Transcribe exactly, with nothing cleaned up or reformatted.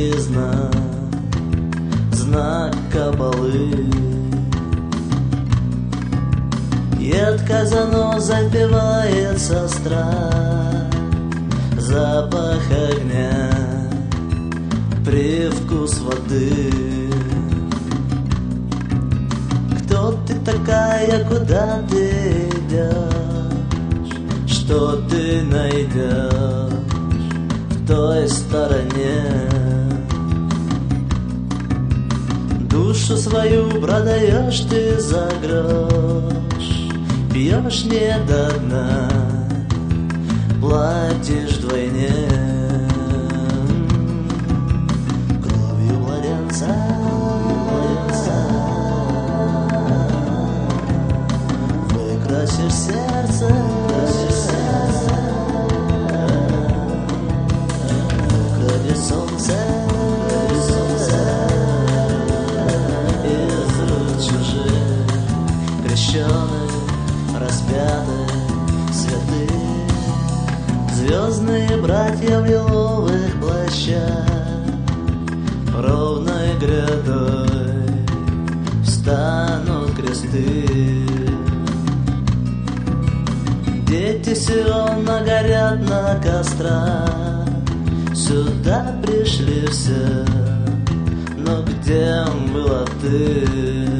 Римский знак, знак кабалы. Едко зано запевает сестра, запах огня, привкус воды. Кто ты такая, куда ты идешь, что ты найдешь в той стороне? Душу свою продаешь ты за грош, пьешь не до дна, платишь вдвойне. Кровью младенца, младенца выкрасишь сердце, выкрасишь сердце, украдешь солнце, украдешь солнце из рук чужих, крещеных, распятых, святых. Звездные братья в лиловых плащах ровной грядой встанут кресты. Дети Сиона горят на кострах, сюда пришли все, но где была ты?